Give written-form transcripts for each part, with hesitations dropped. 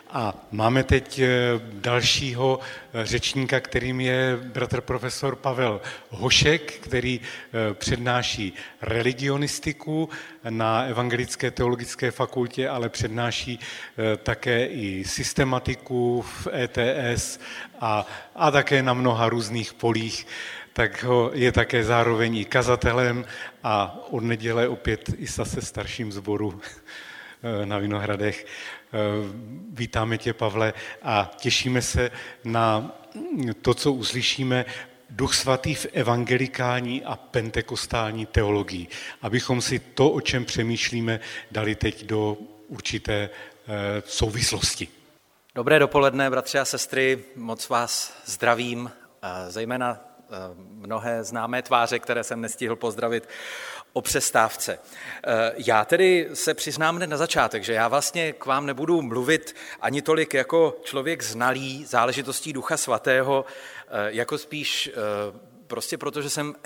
A máme teď dalšího řečníka, kterým je bratr profesor Pavel Hošek, který přednáší religionistiku na Evangelické teologické fakultě, ale přednáší také i systematiku v ETS a také na mnoha různých polích. Tak je také zároveň i kazatelem a od neděle opět i zase starším sboru na Vinohradech. Vítáme tě, Pavle, a těšíme se na to, co uslyšíme, Duch svatý v evangelikální a pentekostální teologii. Abychom si to, o čem přemýšlíme, dali teď do určité souvislosti. Dobré dopoledne, bratři a sestry, moc vás zdravím, zejména mnohé známé tváře, které jsem nestihl pozdravit o přestávce. Já tedy se přiznám hned na začátek, že já vlastně k vám nebudu mluvit ani tolik jako člověk znalý záležitostí Ducha svatého, jako spíš prostě proto, že jsem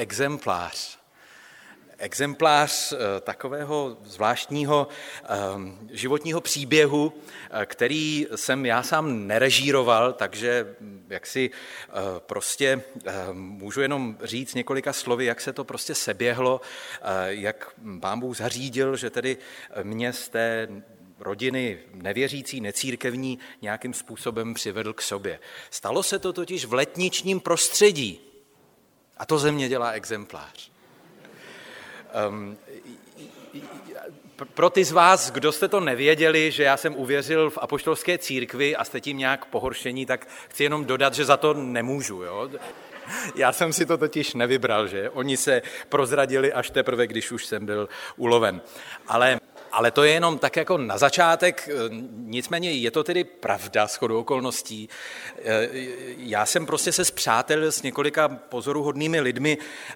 exemplář takového zvláštního životního příběhu, který jsem já sám nerežíroval, takže jak si prostě můžu jenom říct několika slovy, jak se to prostě seběhlo, jak Pán Bůh zařídil, že tedy mě z té rodiny nevěřící, necírkevní nějakým způsobem přivedl k sobě. Stalo se to totiž v letničním prostředí a to ze mě dělá exemplář. Pro ty z vás, kdo jste to nevěděli, že já jsem uvěřil v apoštolské církvi a jste tím nějak pohoršení, tak chci jenom dodat, že za to nemůžu. Jo? Já jsem si to totiž nevybral, že? Oni se prozradili až teprve, když už jsem byl uloven. Ale to je jenom tak jako na začátek, nicméně je to tedy pravda shodou okolností. Já jsem prostě se spřátelil s několika pozoruhodnými lidmi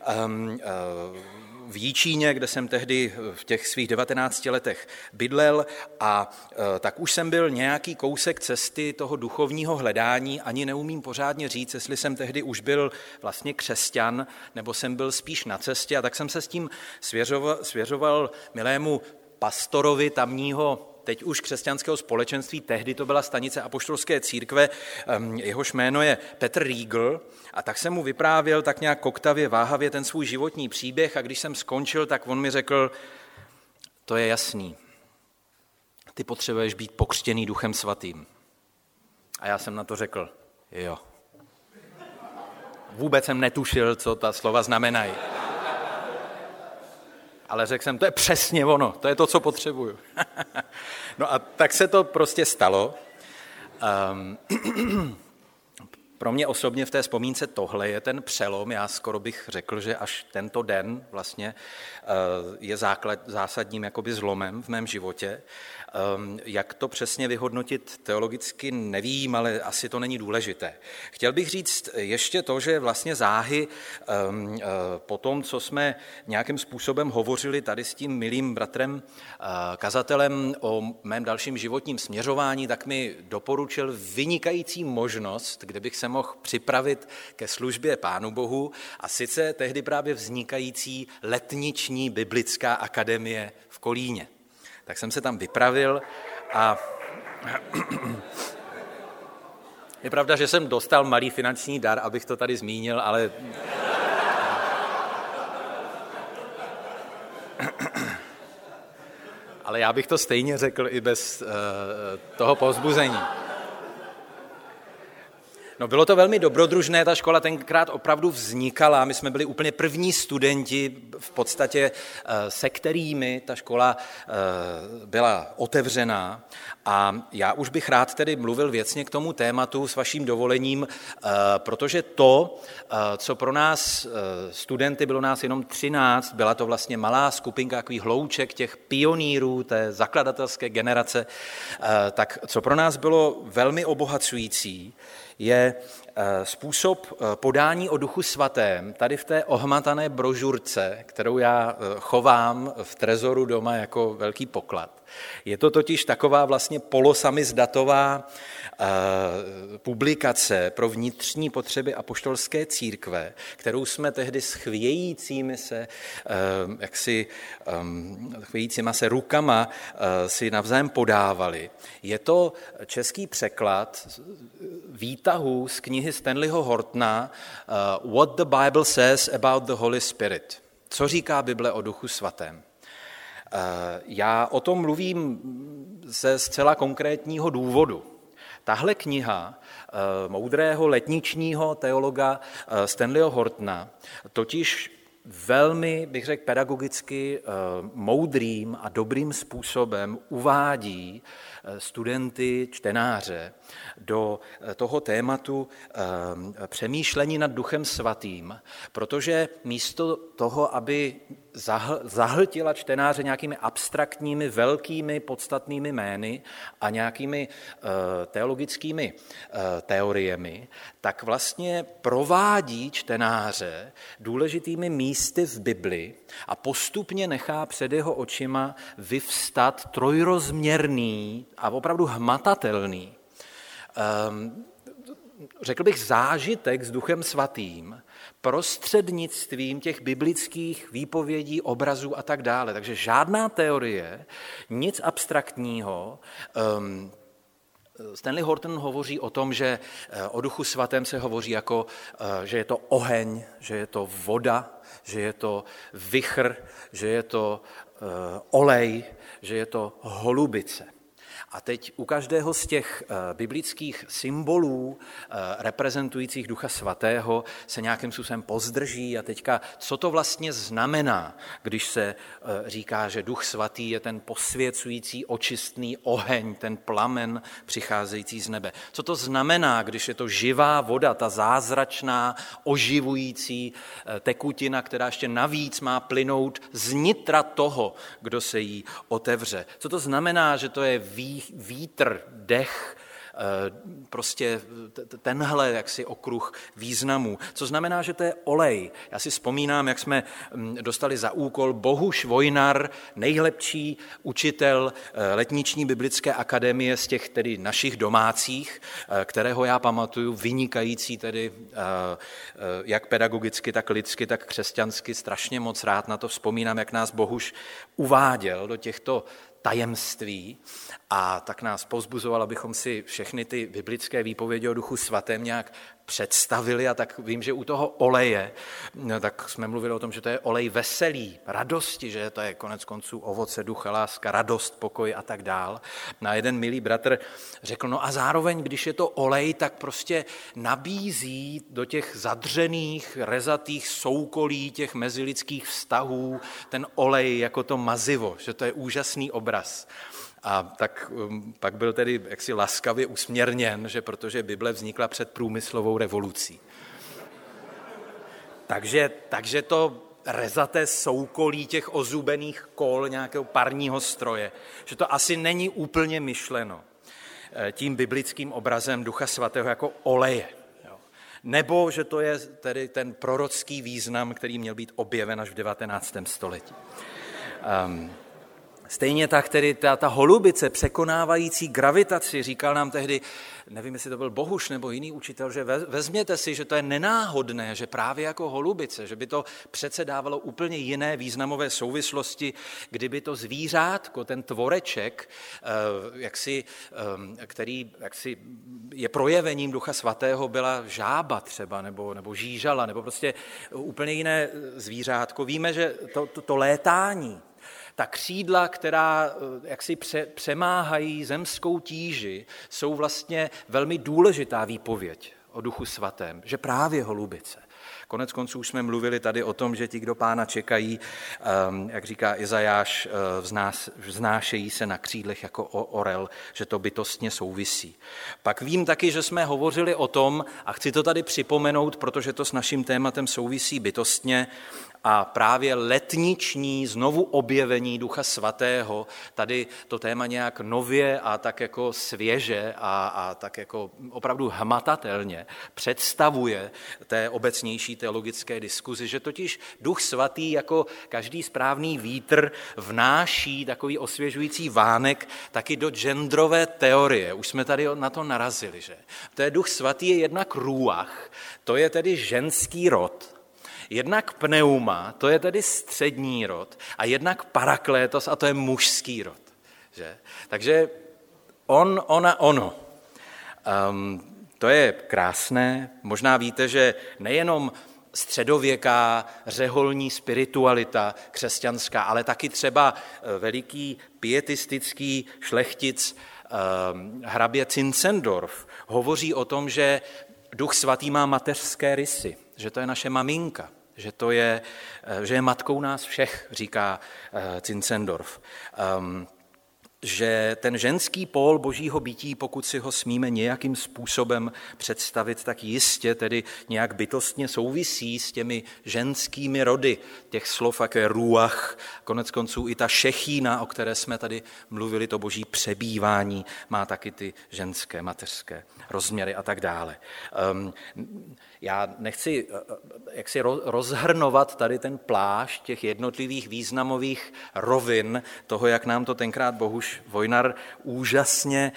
v Jičíně, kde jsem tehdy v těch svých 19 letech bydlel a tak už jsem byl nějaký kousek cesty toho duchovního hledání, ani neumím pořádně říct, jestli jsem tehdy už byl vlastně křesťan, nebo jsem byl spíš na cestě a tak jsem se s tím svěřoval milému pastorovi tamního teď už křesťanského společenství, tehdy to byla stanice apoštolské církve, jehož jméno je Petr Riegl, a tak jsem mu vyprávěl tak nějak koktavě, váhavě ten svůj životní příběh a když jsem skončil, tak on mi řekl, to je jasný, ty potřebuješ být pokřtěný Duchem svatým. A já jsem na to řekl, jo. Vůbec jsem netušil, co ta slova znamenají. Ale řekl jsem, to je přesně ono, to je to, co potřebuju. No a tak se to prostě stalo. Pro mě osobně v té vzpomínce tohle je ten přelom, já skoro bych řekl, že až tento den vlastně je zásadním jakoby zlomem v mém životě. Jak to přesně vyhodnotit teologicky nevím, ale asi to není důležité. Chtěl bych říct ještě to, že vlastně záhy po tom, co jsme nějakým způsobem hovořili tady s tím milým bratrem kazatelem o mém dalším životním směřování, tak mi doporučil vynikající možnost, kde bych se mohl připravit ke službě Pánu Bohu, a sice tehdy právě vznikající letniční biblická akademie v Kolíně. Tak jsem se tam vypravil a je pravda, že jsem dostal malý finanční dar, abych to tady zmínil, ale já bych to stejně řekl i bez toho povzbuzení. No, bylo to velmi dobrodružné, ta škola tenkrát opravdu vznikala, my jsme byli úplně první studenti v podstatě, se kterými ta škola byla otevřená, a já už bych rád tedy mluvil věcně k tomu tématu s vaším dovolením, protože to, co pro nás studenty, bylo nás jenom 13, byla to vlastně malá skupinka, takový hlouček těch pionýrů té zakladatelské generace, tak co pro nás bylo velmi obohacující, je způsob podání o Duchu svatém tady v té ohmatané brožurce, kterou já chovám v trezoru doma jako velký poklad. Je to totiž taková vlastně polosamizdatová publikace pro vnitřní potřeby apoštolské církve, kterou jsme tehdy s chvějícími se rukama si navzájem podávali. Je to český překlad výtahu z knihy Stanleyho Hortona What the Bible Says About the Holy Spirit. Co říká Bible o Duchu svatém? Já o tom mluvím ze zcela konkrétního důvodu. Tahle kniha moudrého letničního teologa Stanleyho Hortona totiž velmi, bych řekl, pedagogicky moudrým a dobrým způsobem uvádí studenty, čtenáře do toho tématu přemýšlení nad Duchem svatým, protože místo toho, aby zahltila čtenáře nějakými abstraktními, velkými, podstatnými jmény a nějakými teologickými teoriemi, tak vlastně provádí čtenáře důležitými místy v Bibli a postupně nechá před jeho očima vyvstat trojrozměrný a opravdu hmatatelný, řekl bych, zážitek s Duchem svatým prostřednictvím těch biblických výpovědí, obrazů a tak dále. Takže žádná teorie, nic abstraktního. Stanley Horton hovoří o tom, že o Duchu svatém se hovoří jako, že je to oheň, že je to voda, že je to vichr, že je to olej, že je to holubice. A teď u každého z těch biblických symbolů reprezentujících Ducha svatého se nějakým způsobem pozdrží a teďka, co to vlastně znamená, když se říká, že Duch svatý je ten posvěcující, očistný oheň, ten plamen přicházející z nebe. Co to znamená, když je to živá voda, ta zázračná, oživující tekutina, která ještě navíc má plynout z nitra toho, kdo se jí otevře. Co to znamená, že to je vítr, dech, prostě tenhle jaksi okruh významů. Co znamená, že to je olej. Já si vzpomínám, jak jsme dostali za úkol Bohuš Vojnar, nejlepší učitel letniční biblické akademie z těch tedy našich domácích, kterého já pamatuju, vynikající tedy jak pedagogicky, tak lidsky, tak křesťansky, strašně moc rád na to vzpomínám, jak nás Bohuš uváděl do těchto tajemství a tak nás povzbuzoval, abychom si všechny ty biblické výpovědi o Duchu svatém nějak představili a tak vím, že u toho oleje, tak jsme mluvili o tom, že to je olej veselí, radosti, že to je konec konců ovoce ducha, láska, radost, pokoj a tak dál. A jeden milý bratr řekl, no a zároveň, když je to olej, tak prostě nabízí do těch zadřených, rezatých soukolí těch mezilidských vztahů ten olej jako to mazivo, že to je úžasný obraz. A tak pak byl tedy jaksi laskavě usměrněn, že protože Bible vznikla před průmyslovou revolucí. Takže to rezaté soukolí těch ozubených kol nějakého parního stroje, že to asi není úplně myšleno tím biblickým obrazem Ducha svatého jako oleje. Nebo že to je tedy ten prorocký význam, který měl být objeven až v 19. století. Stejně tak tedy ta holubice překonávající gravitaci, říkal nám tehdy, nevím, jestli to byl Bohuš nebo jiný učitel, že vezměte si, že to je nenáhodné, že právě jako holubice, že by to přece dávalo úplně jiné významové souvislosti, kdyby to zvířátko, ten tvoreček, který je projevením Ducha svatého, byla žába třeba, nebo žížala, nebo prostě úplně jiné zvířátko. Víme, že to létání, ta křídla, která jaksi přemáhají zemskou tíži, jsou vlastně velmi důležitá výpověď o Duchu svatém, že právě holubice. Konec konců už jsme mluvili tady o tom, že ti, kdo Pána čekají, jak říká Izajáš, vznášejí se na křídlech jako orel, že to bytostně souvisí. Pak vím taky, že jsme hovořili o tom, a chci to tady připomenout, protože to s naším tématem souvisí bytostně, a právě letniční znovu objevení Ducha Svatého, tady to téma nějak nově a tak jako svěže a tak jako opravdu hmatatelně představuje té obecnější teologické diskuzi, že totiž Duch Svatý jako každý správný vítr vnáší takový osvěžující vánek taky do genderové teorie. Už jsme tady na to narazili, že? To Duch Svatý je jednak ruach, to je tedy ženský rod, jednak pneuma, to je tedy střední rod, a jednak paraklétos, a to je mužský rod. Že? Takže on, ona, ono. To je krásné. Možná víte, že nejenom středověká řeholní spiritualita křesťanská, ale taky třeba veliký pietistický šlechtic hrabě Zinzendorf hovoří o tom, že Duch Svatý má mateřské rysy, že to je naše maminka, že je matkou nás všech, říká Zinzendorf. Že ten ženský pól božího bytí, pokud si ho smíme nějakým způsobem představit, tak jistě tedy nějak bytostně souvisí s těmi ženskými rody těch slov, jako je ruach, konec konců i ta šechína, o které jsme tady mluvili, to boží přebývání, má taky ty ženské mateřské rozměry a tak dále. Já nechci jaksi rozhrnovat tady ten plášť těch jednotlivých významových rovin toho, jak nám to tenkrát Bohuš Vojnar úžasně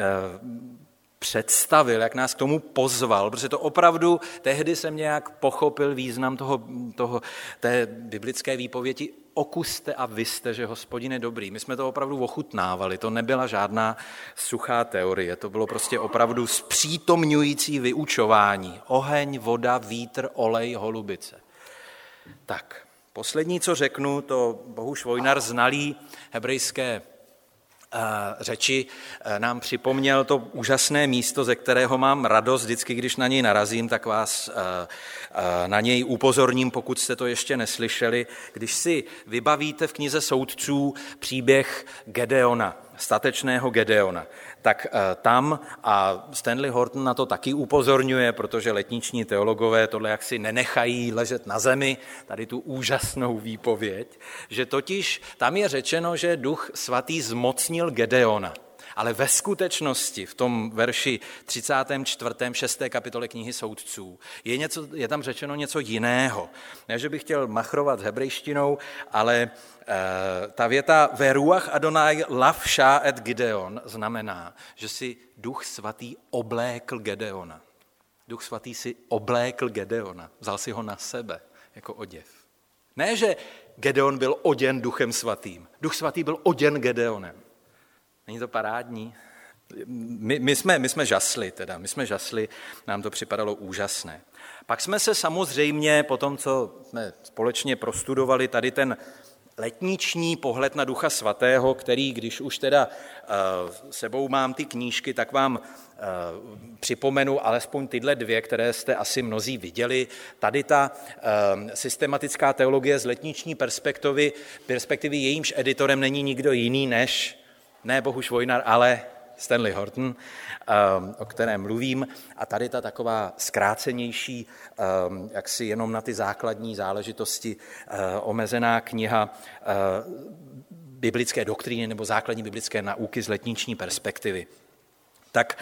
představil, jak nás k tomu pozval, protože to opravdu tehdy jsem nějak pochopil význam té biblické výpovědi: okuste a vyste, že Hospodin je dobrý. My jsme to opravdu ochutnávali, to nebyla žádná suchá teorie, to bylo prostě opravdu zpřítomňující vyučování. Oheň, voda, vítr, olej, holubice. Tak, poslední, co řeknu, to Bohuš Vojnar, znalý hebrejské řeči, nám připomněl to úžasné místo, ze kterého mám radost. Vždycky, když na něj narazím, tak vás na něj upozorním, pokud jste to ještě neslyšeli. Když si vybavíte v knize Soudců příběh Gedeona, statečného Gedeona, tak tam, a Stanley Horton na to taky upozorňuje, protože letniční teologové tohle jaksi nenechají ležet na zemi, tady tu úžasnou výpověď, že totiž tam je řečeno, že Duch Svatý zmocnil Gedeona. Ale ve skutečnosti v tom verši 34. 6. kapitole knihy Soudců je tam řečeno něco jiného. Ne, že bych chtěl machrovat s hebrejštinou, ale ta věta ve ruach Adonai lavša et Gideon znamená, že si Duch Svatý oblékl Gedeona. Duch Svatý si oblékl Gedeona, vzal si ho na sebe jako oděv. Ne, že Gedeon byl oděn Duchem Svatým. Duch Svatý byl oděn Gedeonem. Není to parádní? My jsme žasli, nám to připadalo úžasné. Pak jsme se samozřejmě, po tom, co jsme společně prostudovali tady ten letniční pohled na Ducha Svatého, který, když už teda sebou mám ty knížky, tak vám připomenu alespoň tyhle dvě, které jste asi mnozí viděli. Tady ta systematická teologie z letniční perspektivy, jejímž editorem není nikdo jiný než ne Bohuš Vojnar, ale Stanley Horton, o kterém mluvím. A tady ta taková zkrácenější, jaksi jenom na ty základní záležitosti omezená kniha biblické doktríny nebo základní biblické nauky z letniční perspektivy. Tak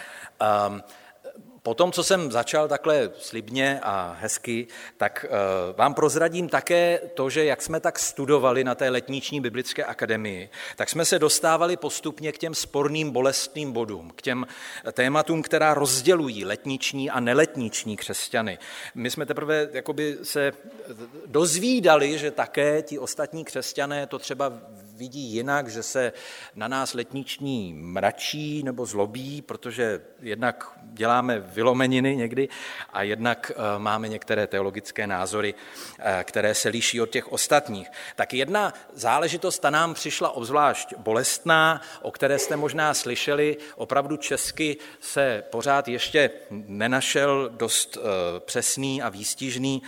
po tom, co jsem začal takhle slibně a hezky, tak vám prozradím také to, že jak jsme tak studovali na té letniční biblické akademii, tak jsme se dostávali postupně k těm sporným bolestným bodům, k těm tématům, která rozdělují letniční a neletniční křesťany. My jsme teprve jakoby se dozvídali, že také ti ostatní křesťané to třeba vidí jinak, že se na nás letniční mračí nebo zlobí, protože jednak děláme vylomeniny někdy a jednak máme některé teologické názory, které se liší od těch ostatních. Tak jedna záležitost, ta nám přišla obzvlášť bolestná, o které jste možná slyšeli, opravdu česky se pořád ještě nenašel dost přesný a výstižný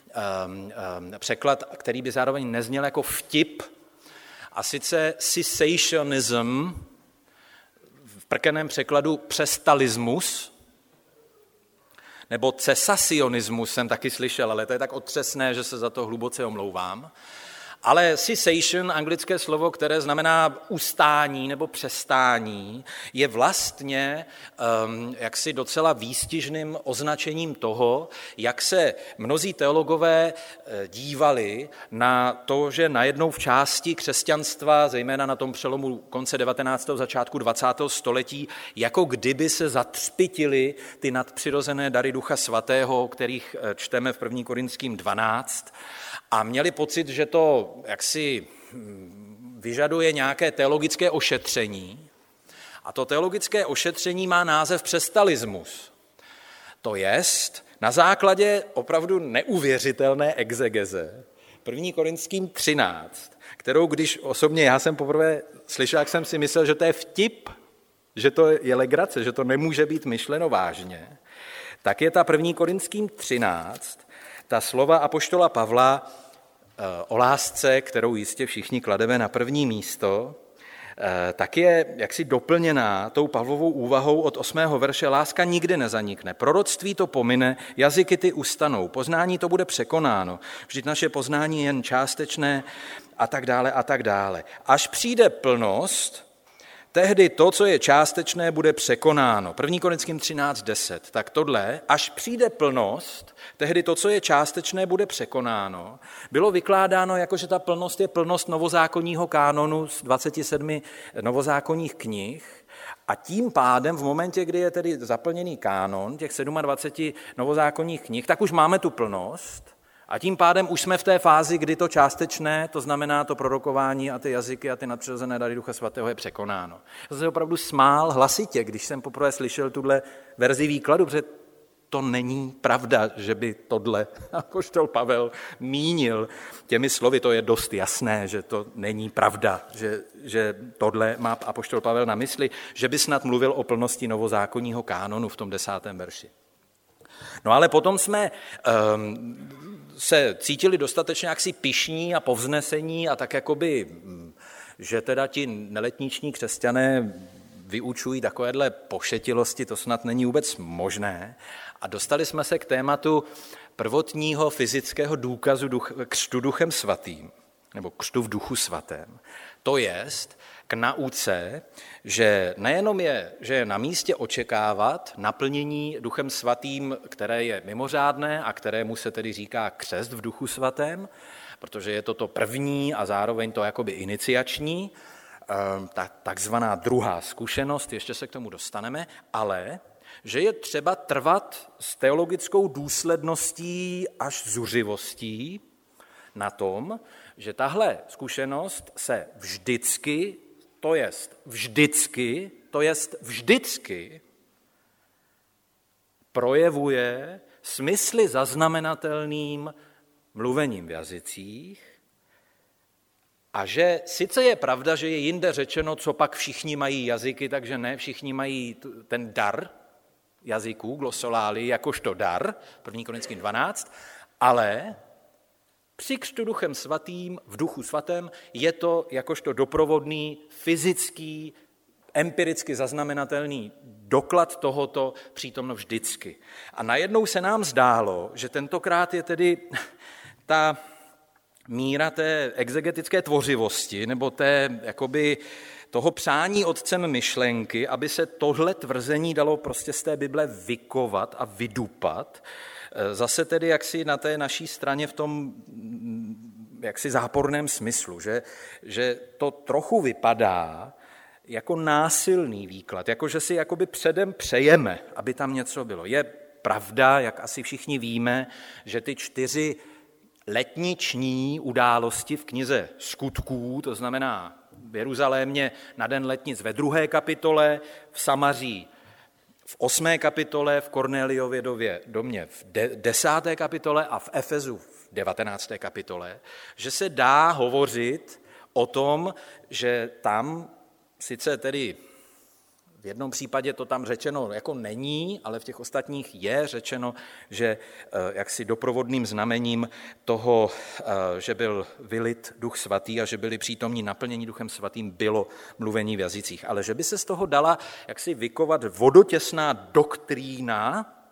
překlad, který by zároveň nezněl jako vtip, a sice cessationism, v prkeném překladu přestalismus, Nebo cesasionismus jsem taky slyšel, ale to je tak otřesné, že se za to hluboce omlouvám. Ale cessation, anglické slovo, které znamená ustání nebo přestání, je vlastně jaksi docela výstižným označením toho, jak se mnozí teologové dívali na to, že najednou v části křesťanstva, zejména na tom přelomu konce 19. začátku 20. století, jako kdyby se zatřpitily ty nadpřirozené dary Ducha Svatého, o kterých čteme v 1. Korinským 12, a měli pocit, že to jaksi vyžaduje nějaké teologické ošetření. A to teologické ošetření má název přestalismus. To jest na základě opravdu neuvěřitelné exegeze 1. Korinským 13, kterou když osobně já jsem poprvé slyšel, jak jsem si myslel, že to je vtip, že to je legrace, že to nemůže být myšleno vážně, tak je ta 1. Korinským 13, ta slova apoštola Pavla o lásce, kterou jistě všichni klademe na první místo, tak je jaksi doplněná tou Pavlovou úvahou od 8. verše. Láska nikdy nezanikne, proroctví to pomine, jazyky ty ustanou, poznání to bude překonáno, vždyť naše poznání je jen částečné a tak dále a tak dále. Až přijde plnost, tehdy to, co je částečné, bude překonáno. 1. Korinským 13:10. Tak tohle, až přijde plnost, tehdy to, co je částečné, bude překonáno. Bylo vykládáno jako, že ta plnost je plnost novozákonního kánonu z 27 novozákonních knih a tím pádem v momentě, kdy je tedy zaplněný kánon těch 27 novozákonních knih, tak už máme tu plnost. A tím pádem už jsme v té fázi, kdy to částečné, to znamená to prorokování a ty jazyky a ty nadpřirozené dary Ducha Svatého je překonáno. Já jsem se opravdu smál hlasitě, když jsem poprvé slyšel tuhle verzi výkladu, protože to není pravda, že by tohle apoštol Pavel mínil těmi slovy. To je dost jasné, že to není pravda, že tohle má apoštol Pavel na mysli, že by snad mluvil o plnosti novozákonního kánonu v tom 10. verši. No ale potom jsme se cítili dostatečně jaksi pyšní a povznesení a tak jakoby, že teda ti neletniční křesťané vyučují takovéhle pošetilosti, to snad není vůbec možné. A dostali jsme se k tématu prvotního fyzického důkazu křtu Duchem Svatým, nebo křtu v Duchu Svatém. To jest k nauce, že nejenom že je na místě očekávat naplnění Duchem Svatým, které je mimořádné a kterému se tedy říká křest v Duchu Svatém, protože je to první a zároveň to jakoby iniciační, takzvaná druhá zkušenost, ještě se k tomu dostaneme, ale že je třeba trvat s teologickou důsledností až zuřivostí na tom, že tahle zkušenost se vždycky projevuje smysly zaznamenatelným mluvením v jazycích a že sice je pravda, že je jinde řečeno, co pak všichni mají jazyky, takže ne všichni mají ten dar jazyků, glosolály, jakožto dar, 1. Korinským 12, ale při křtu Duchem Svatým, v Duchu Svatém, je to jakožto doprovodný, fyzický, empiricky zaznamenatelný doklad tohoto přítomno vždycky. A najednou se nám zdálo, že tentokrát je tedy ta míra té exegetické tvořivosti nebo toho přání otcem myšlenky, aby se tohle tvrzení dalo prostě z té Bible vykovat a vydupat, zase tedy jaksi na té naší straně v tom jaksi záporném smyslu, že to trochu vypadá jako násilný výklad, jako že si jakoby předem přejeme, aby tam něco bylo. Je pravda, jak asi všichni víme, že ty 4 letniční události v knize Skutků, to znamená v Jeruzalémě na den letnic ve 2. kapitole, v Samaří v 8. kapitole, v Kornéliově domě v 10. kapitole a v Efezu v 19. kapitole, že se dá hovořit o tom, že tam sice tedy v jednom případě to tam řečeno jako není, ale v těch ostatních je řečeno, že jaksi doprovodným znamením toho, že byl vylit Duch Svatý a že byli přítomní naplnění Duchem Svatým, bylo mluvení v jazycích. Ale že by se z toho dala jaksi vykovat vodotěsná doktrína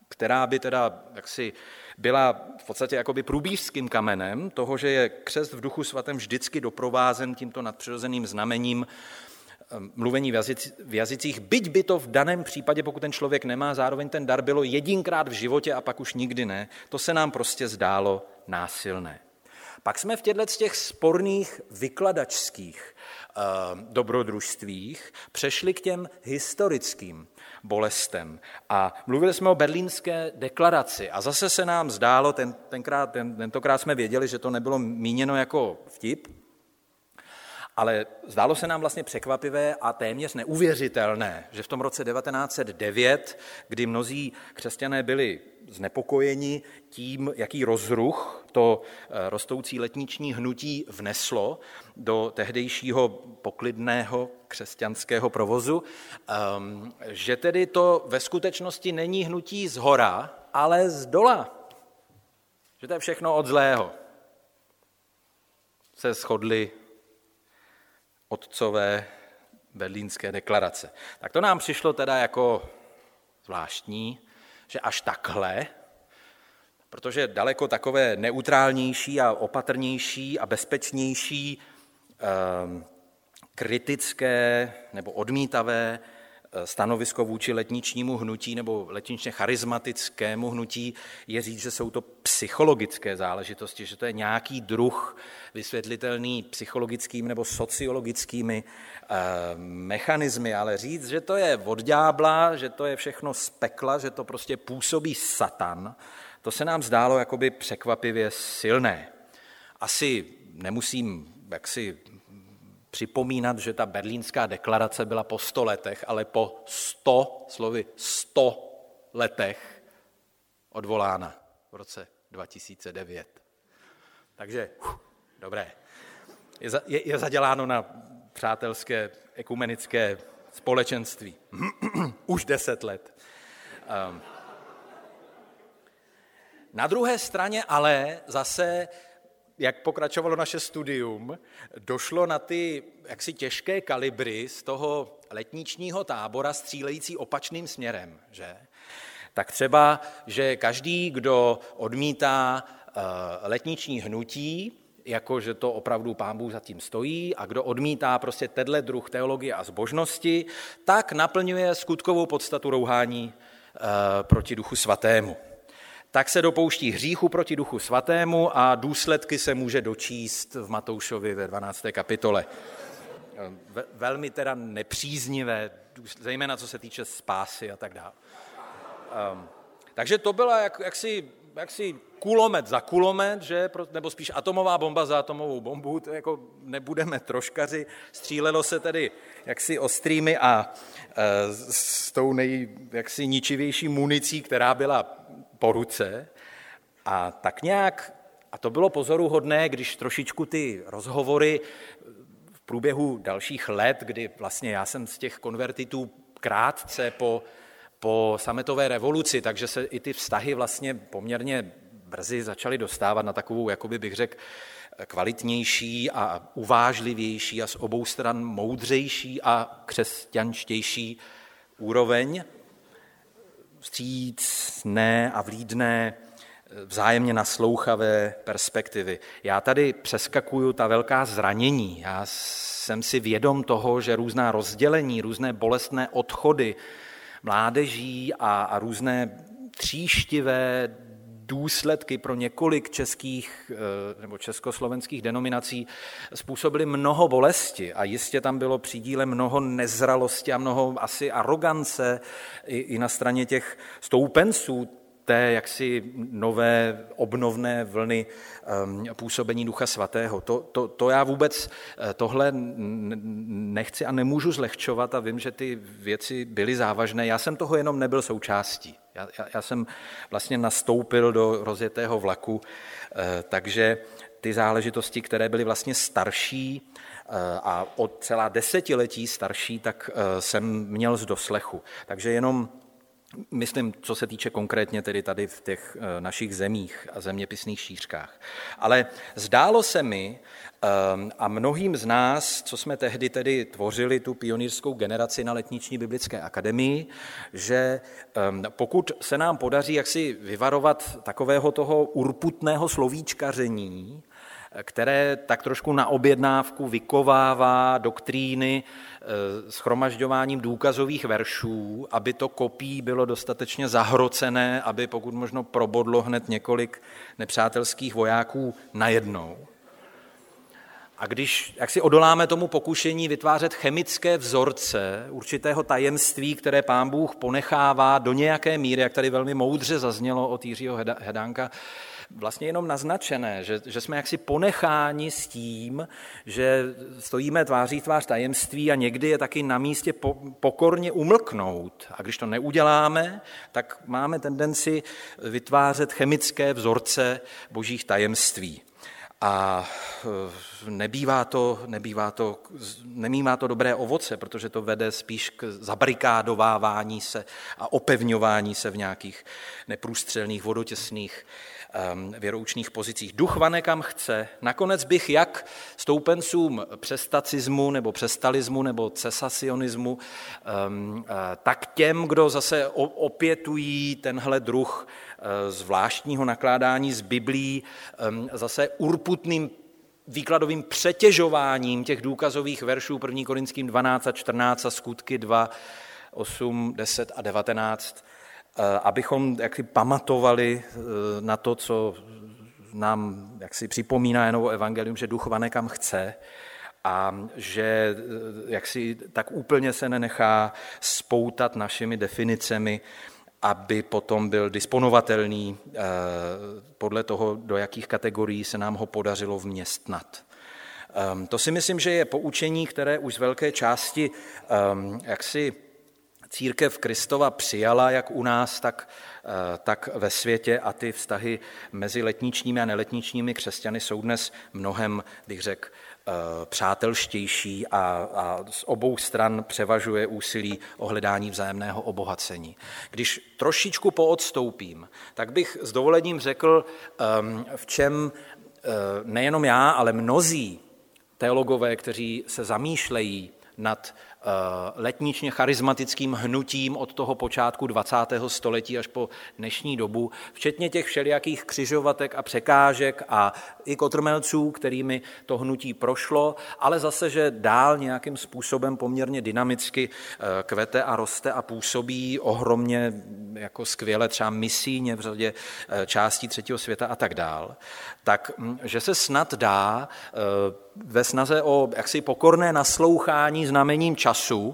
která by teda jaksi byla v podstatě jakoby průbířským kamenem toho, že je křest v Duchu svatém vždycky doprovázen tímto nadpřirozeným znamením mluvení v jazycích, byť by to v daném případě, pokud ten člověk nemá zároveň ten dar, bylo jedinkrát v životě a pak už nikdy ne, to se nám prostě zdálo násilné. Pak jsme v těch sporných vykladačských dobrodružstvích přešli k těm historickým bolestem a mluvili jsme o Berlínské deklaraci a zase se nám zdálo, tentokrát jsme věděli, že to nebylo míněno jako vtip, ale zdálo se nám vlastně překvapivé a téměř neuvěřitelné, že v tom roce 1909, kdy mnozí křesťané byli znepokojeni tím, jaký rozruch to rostoucí letniční hnutí vneslo do tehdejšího poklidného křesťanského provozu, že tedy to ve skutečnosti není hnutí zhora, ale zdola. Že to je všechno od zlého. Se shodli otcové Berlínské deklarace. Tak to nám přišlo teda jako zvláštní, že až takhle, protože daleko takové neutrálnější a opatrnější a bezpečnější kritické nebo odmítavé stanovisko vůči letničnímu hnutí nebo letničně charismatickému hnutí je říct, že jsou to psychologické záležitosti, že to je nějaký druh vysvětlitelný psychologickými nebo sociologickými mechanismy, ale říct, že to je od ďábla, že to je všechno z pekla, že to prostě působí Satan, to se nám zdálo jakoby překvapivě silné. Asi nemusím jaksi připomínat, že ta Berlínská deklarace byla po 100 letech, ale po 100 letech odvolána v roce 2009. Takže, dobré, je zaděláno na přátelské ekumenické společenství. Už 10 let. Na druhé straně ale zase, jak pokračovalo naše studium, došlo na ty jaksi těžké kalibry z toho letničního tábora střílející opačným směrem, že? Tak třeba, že každý, kdo odmítá letniční hnutí, jako že to opravdu Pán Bůh za tím stojí, a kdo odmítá prostě tenhle druh teologie a zbožnosti, tak naplňuje skutkovou podstatu rouhání proti Duchu svatému. Tak se dopouští hříchu proti Duchu svatému a důsledky se může dočíst v Matoušovi ve 12. kapitole. Velmi teda nepříznivé, zejména co se týče spásy a tak dále. Takže to byla jaksi kulomet za kulomet, že? Nebo spíš atomová bomba za atomovou bombu, to jako nebudeme troškaři, střílelo se tedy jaksi ostrými a s tou jaksi ničivější municí, která byla po ruce. A tak nějak, a to bylo pozoruhodné, když trošičku ty rozhovory v průběhu dalších let, kdy vlastně já jsem z těch konvertitů krátce po sametové revoluci, takže se i ty vztahy vlastně poměrně brzy začaly dostávat na takovou, jakoby bych řekl, kvalitnější a uvážlivější a z obou stran moudřejší a křesťanštější úroveň, vstřícné a vlídné, vzájemně naslouchavé perspektivy. Já tady přeskakuju ta velká zranění. Já jsem si vědom toho, že různá rozdělení, různé bolestné odchody mládeží a různé tříštivé důsledky pro několik českých nebo československých denominací způsobily mnoho bolesti a jistě tam bylo přidílem mnoho nezralosti a mnoho asi arogance i na straně těch stoupenců té jaksi nové obnovné vlny působení Ducha svatého. To já vůbec tohle nechci a nemůžu zlehčovat a vím, že ty věci byly závažné. Já jsem toho jenom nebyl součástí. Já jsem vlastně nastoupil do rozjetého vlaku, takže ty záležitosti, které byly vlastně starší a od celá desetiletí starší, tak jsem měl z doslechu. Takže jenom Myslím, co se týče konkrétně tedy tady v těch našich zemích a zeměpisných šířkách. Ale zdálo se mi a mnohým z nás, co jsme tehdy tedy tvořili tu pionýrskou generaci na Letniční biblické akademii, že pokud se nám podaří jaksi vyvarovat takového toho urputného slovíčkaření, které tak trošku na objednávku vykovává doktríny shromažďováním důkazových veršů, aby to kopí bylo dostatečně zahrocené, aby pokud možno probodlo hned několik nepřátelských vojáků najednou. A když jak si odoláme tomu pokušení vytvářet chemické vzorce určitého tajemství, které Pán Bůh ponechává do nějaké míry, jak tady velmi moudře zaznělo od Jiřího Hedánka, vlastně jenom naznačené, že jsme jaksi ponecháni s tím, že stojíme tváří tvář tajemství a někdy je taky na místě pokorně umlknout. A když to neuděláme, tak máme tendenci vytvářet chemické vzorce božích tajemství. A nemývá to dobré ovoce, protože to vede spíš k zabarikádovávání se a opevňování se v nějakých neprůstřelných, vodotěsných věroučných pozicích. Duch vane kam chce. Nakonec bych jak stoupencům přestacismu nebo přestalismu nebo cesasionismu, tak těm, kdo zase opětují tenhle druh zvláštního nakládání s Biblií, zase urputným výkladovým přetěžováním těch důkazových veršů 1. Korinským 12 a 14 a Skutky 2, 8, 10 a 19, abychom jaksi pamatovali na to, co nám jaksi připomíná Janovo evangelium, že duch vane kam chce a že jaksi tak úplně se nenechá spoutat našimi definicemi, aby potom byl disponovatelný podle toho, do jakých kategorií se nám ho podařilo vměstnat. To si myslím, že je poučení, které už z velké části jaksi církev Kristova přijala, jak u nás, tak ve světě, a ty vztahy mezi letničními a neletničními křesťany jsou dnes mnohem, bych řekl, přátelštější a z obou stran převažuje úsilí o hledání vzájemného obohacení. Když trošičku poodstoupím, tak bych s dovolením řekl, v čem nejenom já, ale mnozí teologové, kteří se zamýšlejí nad letničně charismatickým hnutím od toho počátku 20. století až po dnešní dobu, včetně těch všelijakých křižovatek a překážek a i kotrmelců, kterými to hnutí prošlo, ale zase, že dál nějakým způsobem poměrně dynamicky kvete a roste a působí ohromně jako skvěle třeba misijně v řadě částí třetího světa a tak dál, tak že se snad dá ve snaze o jaksi pokorné naslouchání znamením času,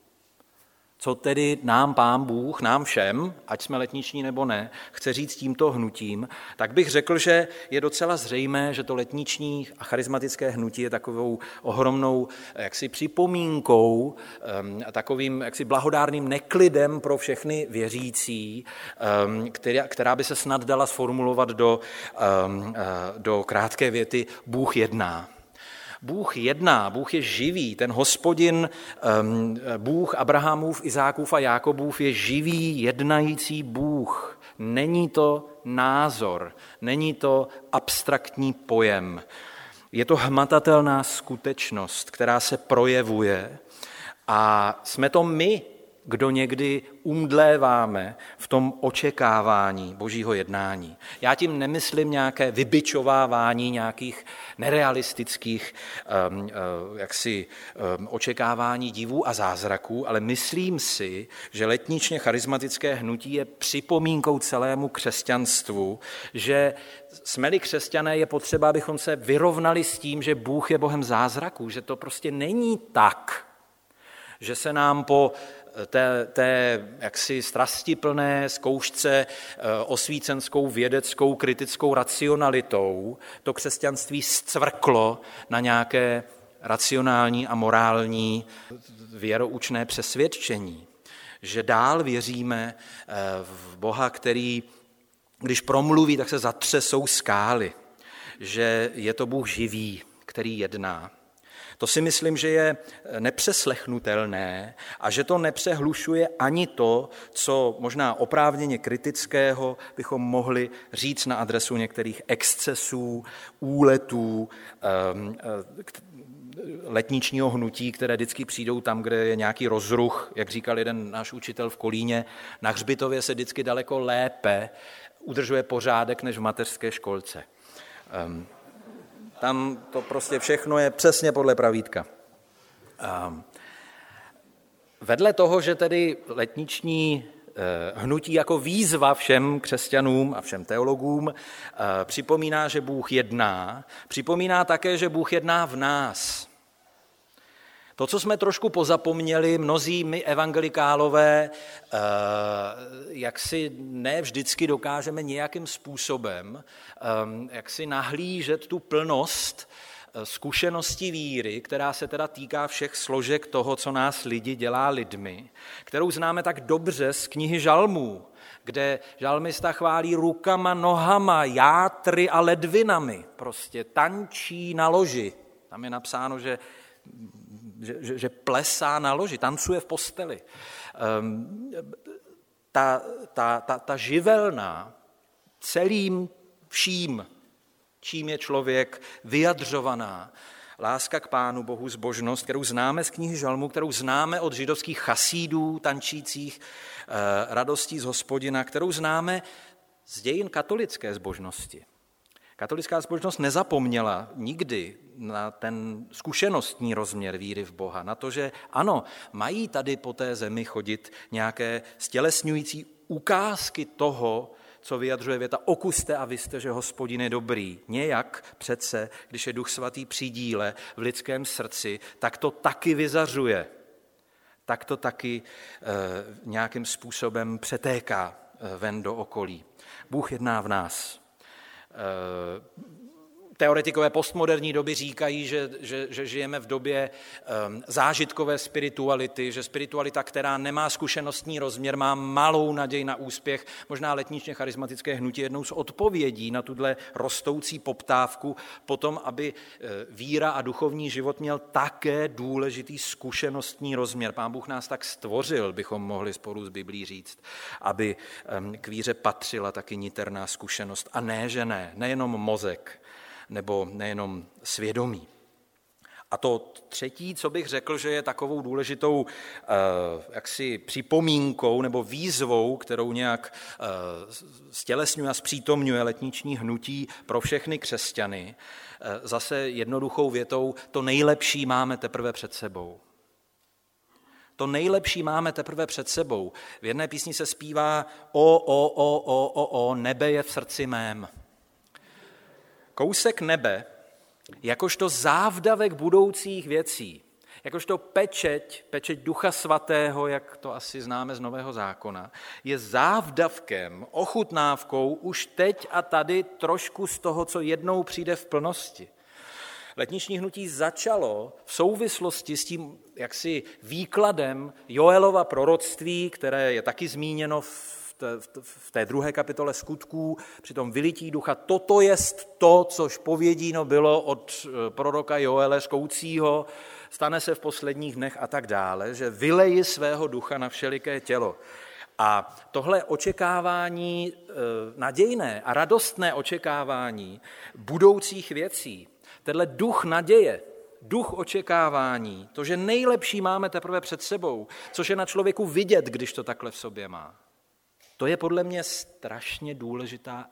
co tedy nám Pán Bůh, nám všem, ať jsme letniční nebo ne, chce říct tímto hnutím, tak bych řekl, že je docela zřejmé, že to letniční a charismatické hnutí je takovou ohromnou jaksi připomínkou, takovým jaksi blahodárným neklidem pro všechny věřící, která by se snad dala sformulovat do krátké věty Bůh jedná. Bůh jedná, Bůh je živý, ten Hospodin, Bůh Abrahamův, Izákův a Jákobův je živý, jednající Bůh. Není to názor, není to abstraktní pojem. Je to hmatatelná skutečnost, která se projevuje a jsme to my, kdo někdy umdléváme v tom očekávání božího jednání. Já tím nemyslím nějaké vybičovávání nějakých nerealistických očekávání divů a zázraků, ale myslím si, že letničně charismatické hnutí je připomínkou celému křesťanstvu, že jsme-li křesťané, je potřeba, abychom se vyrovnali s tím, že Bůh je Bohem zázraků, že to prostě není tak, že se nám po té jaksi strastiplné zkoušce osvícenskou, vědeckou, kritickou racionalitou to křesťanství zcvrklo na nějaké racionální a morální věroučné přesvědčení. Že dál věříme v Boha, který, když promluví, tak se zatřesou skály. Že je to Bůh živý, který jedná. To si myslím, že je nepřeslechnutelné a že to nepřehlušuje ani to, co možná oprávněně kritického bychom mohli říct na adresu některých excesů, úletů, letničního hnutí, které vždycky přijdou tam, kde je nějaký rozruch, jak říkal jeden náš učitel v Kolíně, na hřbitově se vždycky daleko lépe udržuje pořádek než v mateřské školce. Tam to prostě všechno je přesně podle pravítka. Vedle toho, že tedy letniční hnutí jako výzva všem křesťanům a všem teologům připomíná, že Bůh jedná, připomíná také, že Bůh jedná v nás. To, co jsme trošku pozapomněli, mnozí my evangelikálové, jak si ne vždycky dokážeme nějakým způsobem, jak si nahlížet tu plnost zkušenosti víry, která se teda týká všech složek toho, co nás lidi dělá lidmi, kterou známe tak dobře z knihy Žalmů, kde žalmista chválí rukama, nohama, játry a ledvinami, prostě tančí na loži. Tam je napsáno, že plesá na loži, tancuje v posteli. Ta živelná celým vším, čím je člověk vyjadřovaná, láska k Pánu Bohu, zbožnost, kterou známe z knihy Žalmu, kterou známe od židovských chasídů tančících radostí z Hospodina, kterou známe z dějin katolické zbožnosti. Katolická zbožnost nezapomněla nikdy na ten zkušenostní rozměr víry v Boha, na to, že ano, mají tady po té zemi chodit nějaké stělesňující ukázky toho, co vyjadřuje věta okuste a vyste, že Hospodin je dobrý. Nějak přece, když je Duch Svatý při díle v lidském srdci, tak to taky vyzařuje. Tak to taky nějakým způsobem přetéká ven do okolí. Bůh jedná v nás. Teoretikové postmoderní doby říkají, že žijeme v době zážitkové spirituality, že spiritualita, která nemá zkušenostní rozměr, má malou naději na úspěch. Možná letničně charismatické hnutí jednou z odpovědí na tuhle rostoucí poptávku potom, aby víra a duchovní život měl také důležitý zkušenostní rozměr. Pán Bůh nás tak stvořil, bychom mohli spolu s Biblí říct, aby k víře patřila taky niterná zkušenost. A ne, že ne, nejenom mozek, nebo nejenom svědomí. A to třetí, co bych řekl, že je takovou důležitou jaksi připomínkou nebo výzvou, kterou nějak stělesňuje a zpřítomňuje letniční hnutí pro všechny křesťany, zase jednoduchou větou, to nejlepší máme teprve před sebou. To nejlepší máme teprve před sebou. V jedné písni se zpívá o, nebe je v srdci mém. Kousek nebe, jakožto závdavek budoucích věcí, jakožto pečeť Ducha Svatého, jak to asi známe z Nového zákona, je závdavkem, ochutnávkou už teď a tady trošku z toho, co jednou přijde v plnosti. Letniční hnutí začalo v souvislosti s tím jaksi výkladem Joelova proroctví, které je taky zmíněno v té 2. kapitole Skutků, při tom vylití ducha. Toto jest to, což povědíno bylo od proroka Joele zkoucího, stane se v posledních dnech a tak dále, že vyleji svého ducha na všeliké tělo. A tohle očekávání, nadějné a radostné očekávání budoucích věcí, tenhle duch naděje, duch očekávání, to, že nejlepší máme teprve před sebou, což je na člověku vidět, když to takhle v sobě má. To je podle mě strašně důležitá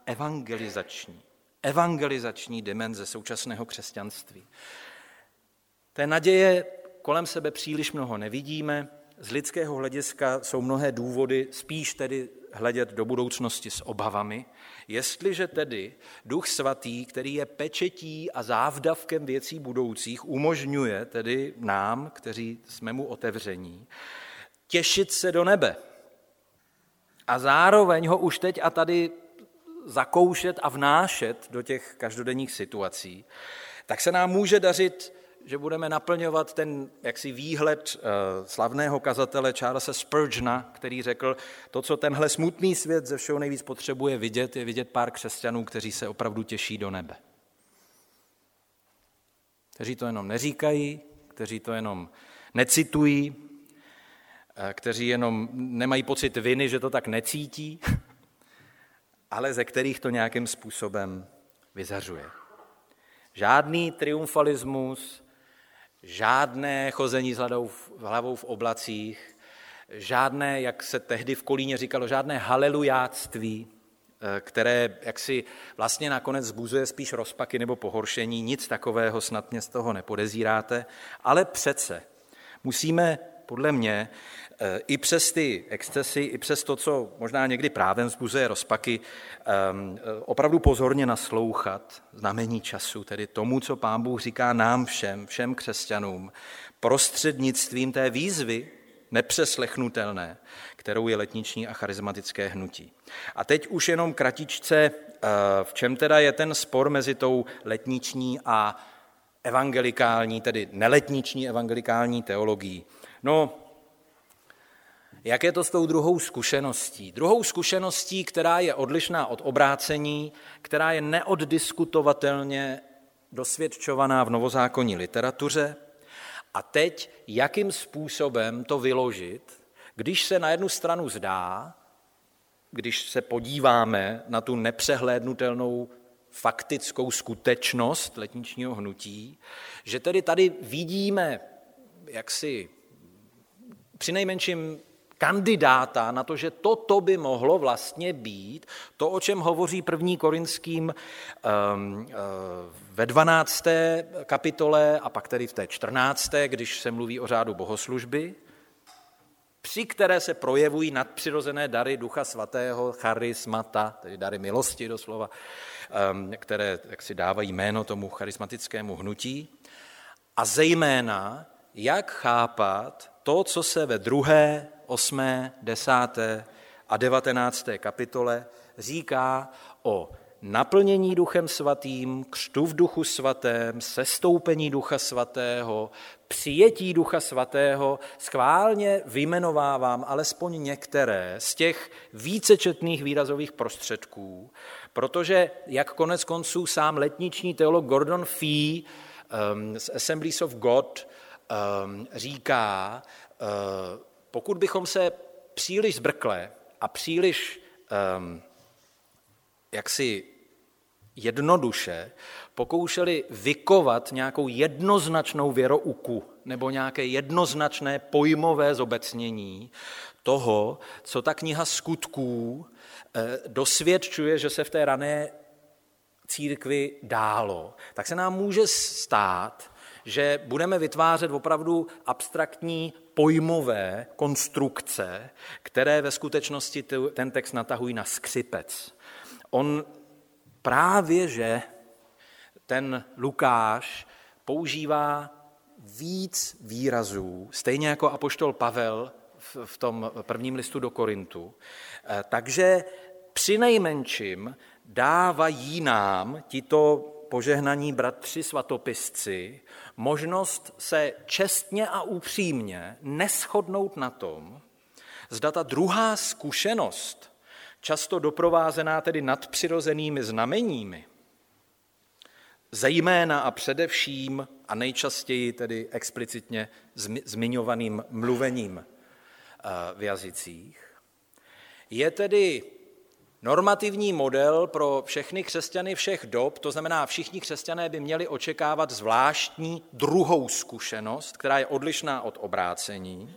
evangelizační dimenze současného křesťanství. Té naděje kolem sebe příliš mnoho nevidíme, z lidského hlediska jsou mnohé důvody spíš tedy hledět do budoucnosti s obavami, jestliže tedy Duch Svatý, který je pečetí a závdavkem věcí budoucích, umožňuje tedy nám, kteří jsme mu otevření, těšit se do nebe a zároveň ho už teď a tady zakoušet a vnášet do těch každodenních situací, tak se nám může dařit, že budeme naplňovat ten jaksi výhled slavného kazatele Charlesa Spurgeona, který řekl, to, co tenhle smutný svět ze všeho nejvíc potřebuje vidět, je vidět pár křesťanů, kteří se opravdu těší do nebe. Kteří to jenom neříkají, kteří to jenom necitují, kteří jenom nemají pocit viny, že to tak necítí, ale ze kterých to nějakým způsobem vyzařuje. Žádný triumfalismus, žádné chození s hlavou v oblacích, žádné, jak se tehdy v Kolíně říkalo, žádné halelujáctví, které jaksi vlastně nakonec vzbuzuje spíš rozpaky nebo pohoršení, nic takového snad mě z toho nepodezíráte, ale přece musíme podle mě i přes ty excesy, i přes to, co možná někdy právem vzbuzuje rozpaky, opravdu pozorně naslouchat znamení času, tedy tomu, co Pán Bůh říká nám všem křesťanům, prostřednictvím té výzvy nepřeslechnutelné, kterou je letniční a charismatické hnutí. A teď už jenom kratičce, v čem teda je ten spor mezi tou letniční a evangelikální, tedy neletniční evangelikální teologií. No, jak je to s tou druhou zkušeností? Druhou zkušeností, která je odlišná od obrácení, která je neoddiskutovatelně dosvědčovaná v novozákonní literatuře. A teď, jakým způsobem to vyložit, když se na jednu stranu zdá, když se podíváme na tu nepřehlédnutelnou faktickou skutečnost letničního hnutí, že tedy tady vidíme jaksi přinejmenším kandidáta na to, že toto by mohlo vlastně být to, o čem hovoří 1. Korinským ve 12. kapitole a pak tedy v té 14., když se mluví o řádu bohoslužby, při které se projevují nadpřirozené dary Ducha Svatého, charismata, tedy dary milosti doslova, které jaksi dávají jméno tomu charismatickému hnutí. A zejména, jak chápat to, co se ve 2., 8., 10. a 19. kapitole říká o naplnění Duchem Svatým, křtu v Duchu Svatém, sestoupení Ducha Svatého, přijetí Ducha Svatého. Schválně vyjmenovávám alespoň některé z těch vícečetných výrazových prostředků, protože, jak konec konců sám letniční teolog Gordon Fee z Assemblies of God říká, pokud bychom se příliš zbrkle a příliš jaksi jednoduše pokoušeli vykovat nějakou jednoznačnou věrouku nebo nějaké jednoznačné pojmové zobecnění toho, co ta kniha Skutků dosvědčuje, že se v té rané církvi dálo, tak se nám může stát, že budeme vytvářet opravdu abstraktní pojmové konstrukce, které ve skutečnosti ten text natahují na skřipec. On právě, že ten Lukáš používá víc výrazů, stejně jako apoštol Pavel v tom prvním listu do Korintu, takže přinejmenším dávají nám tito požehnaní bratři svatopisci možnost se čestně a upřímně neshodnout na tom, zda ta druhá zkušenost, často doprovázená tedy nadpřirozenými znameními, zejména a především a nejčastěji tedy explicitně zmiňovaným mluvením v jazycích, je tedy normativní model pro všechny křesťany všech dob, to znamená, všichni křesťané by měli očekávat zvláštní druhou zkušenost, která je odlišná od obrácení.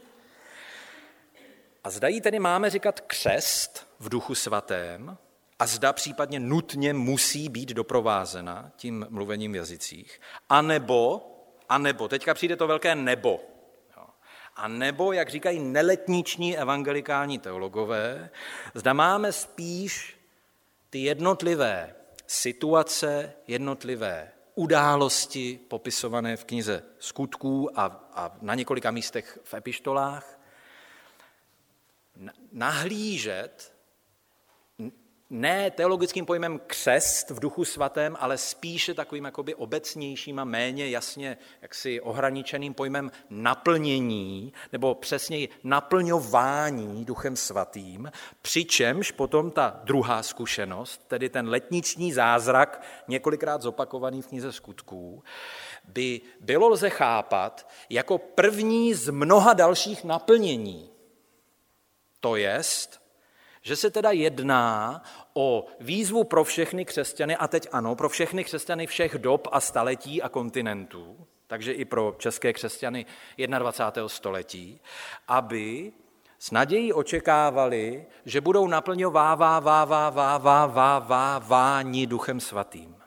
A zda jí tedy máme říkat křest v Duchu Svatém a zda případně nutně musí být doprovázena tím mluvením v jazycích, anebo, teďka přijde to velké nebo, a nebo, jak říkají neletniční evangelikální teologové, zda máme spíš ty jednotlivé situace, jednotlivé události popisované v knize Skutků a na několika místech v epištolách, nahlížet ne teologickým pojmem křest v Duchu svatém, ale spíše takovým jakoby obecnějším a méně jasně jaksi ohraničeným pojmem naplnění, nebo přesněji naplňování Duchem svatým, přičemž potom ta druhá zkušenost, tedy ten letniční zázrak, několikrát zopakovaný v knize Skutků, by bylo lze chápat jako první z mnoha dalších naplnění. To jest, že se teda jedná o výzvu pro všechny křesťany, a teď ano, pro všechny křesťany všech dob a staletí a kontinentů, takže i pro české křesťany 21. století, aby s nadějí očekávali, že budou naplňováváni Duchem svatým.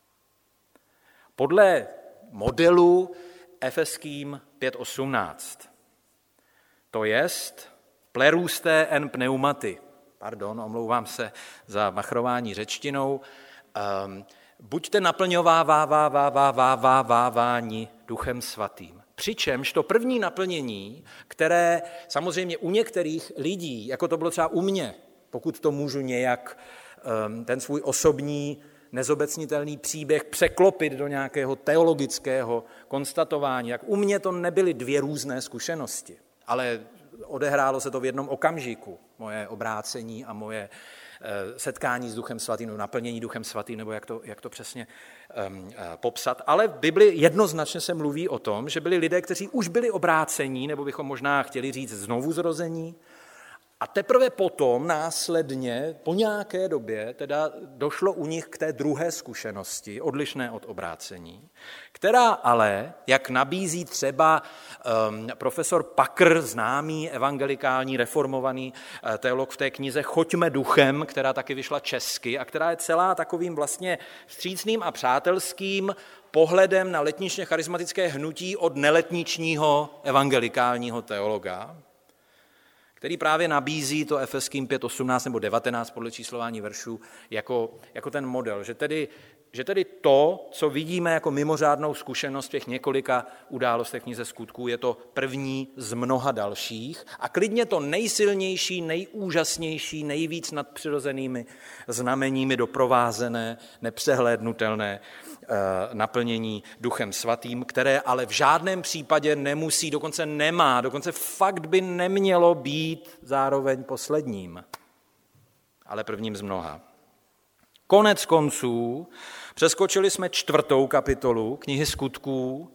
Podle modelu Efeským 5.18. To jest pleruste en pneumati. Pardon, omlouvám se za machrování řečtinou. Buďte naplňováváni Duchem svatým. Přičemž to první naplnění, které samozřejmě u některých lidí, jako to bylo třeba u mě, pokud to můžu nějak ten svůj osobní nezobecnitelný příběh překlopit do nějakého teologického konstatování, jak u mě to nebyly dvě různé zkušenosti, ale odehrálo se to v jednom okamžiku, moje obrácení a moje setkání s Duchem svatým, naplnění Duchem svatým, nebo jak to přesně popsat. Ale v Bibli jednoznačně se mluví o tom, že byli lidé, kteří už byli obrácení, nebo bychom možná chtěli říct znovu zrození, a teprve potom následně, po nějaké době, teda došlo u nich k té druhé zkušenosti, odlišné od obrácení, která ale, jak nabízí třeba profesor Pakr, známý evangelikální reformovaný teolog v té knize Choďme duchem, která taky vyšla česky a která je celá takovým vlastně vstřícným a přátelským pohledem na letničně charismatické hnutí od neletničního evangelikálního teologa, který právě nabízí to Efeským 5.18 nebo 19 podle číslování veršů jako ten model, že tedy to, co vidíme jako mimořádnou zkušenost v těch několika událostech knize Skutků, je to první z mnoha dalších a klidně to nejsilnější, nejúžasnější, nejvíc nadpřirozenými znameními doprovázené, nepřehlédnutelné naplnění Duchem svatým, které ale v žádném případě nemusí, dokonce nemá, dokonce fakt by nemělo být zároveň posledním, ale prvním z mnoha. Konec konců přeskočili jsme 4. kapitolu knihy Skutků,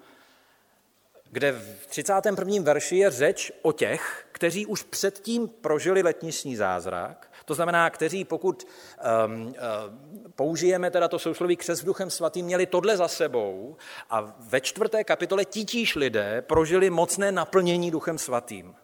kde v 31. verši je řeč o těch, kteří už předtím prožili letniční zázrak, to znamená, kteří pokud použijeme teda to sousloví křest Duchem svatým, měli tohle za sebou a ve 4. kapitole titíž lidé prožili mocné naplnění Duchem svatým.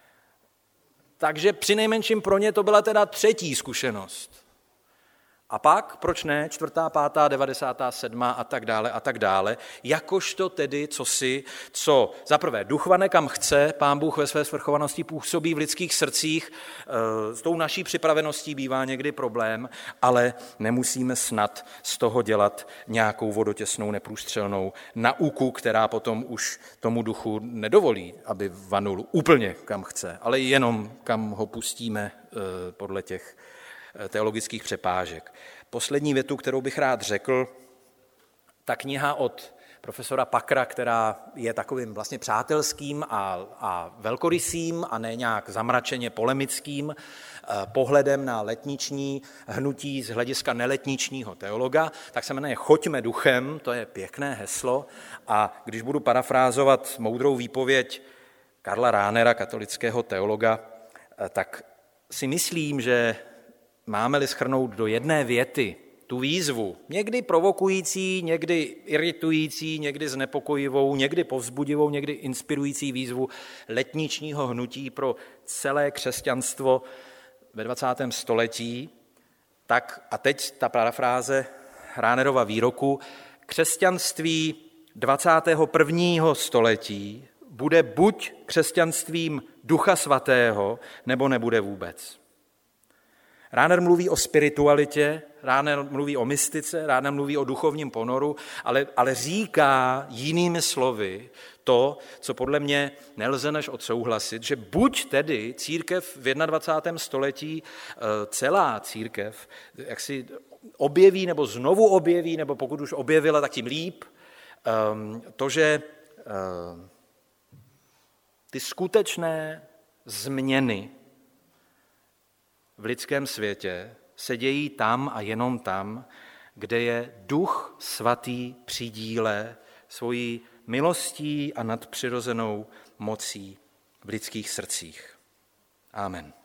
Takže přinejmenším pro ně to byla teda třetí zkušenost. A pak, proč ne, 4., 5., 97. a tak dále, jakožto tedy co zaprvé duch vane kam chce, Pán Bůh ve své svrchovanosti působí v lidských srdcích, s tou naší připraveností bývá někdy problém, ale nemusíme snad z toho dělat nějakou vodotěsnou, neprůstřelnou nauku, která potom už tomu duchu nedovolí, aby vanul úplně kam chce, ale jenom kam ho pustíme podle těch teologických přepážek. Poslední větu, kterou bych rád řekl, ta kniha od profesora Pakra, která je takovým vlastně přátelským a velkorysým a ne nějak zamračeně polemickým pohledem na letniční hnutí z hlediska neletničního teologa, tak se jmenuje Choďme duchem, to je pěkné heslo a když budu parafrázovat moudrou výpověď Karla Rahnera, katolického teologa, tak si myslím, že máme-li shrnout do jedné věty tu výzvu, někdy provokující, někdy iritující, někdy znepokojivou, někdy povzbudivou, někdy inspirující výzvu letničního hnutí pro celé křesťanstvo ve 20. století, tak a teď ta parafráze Rahnerova výroku, křesťanství 21. století bude buď křesťanstvím Ducha svatého, nebo nebude vůbec. Rahner mluví o spiritualitě, Rahner mluví o mystice, Rahner mluví o duchovním ponoru, ale říká jinými slovy to, co podle mě nelze než odsouhlasit, že buď tedy církev v 21. století, celá církev, jak si objeví nebo znovu objeví, nebo pokud už objevila, tak tím líp, to, že ty skutečné změny v lidském světě se dějí tam a jenom tam, kde je Duch Svatý při díle svojí milostí a nadpřirozenou mocí v lidských srdcích. Amen.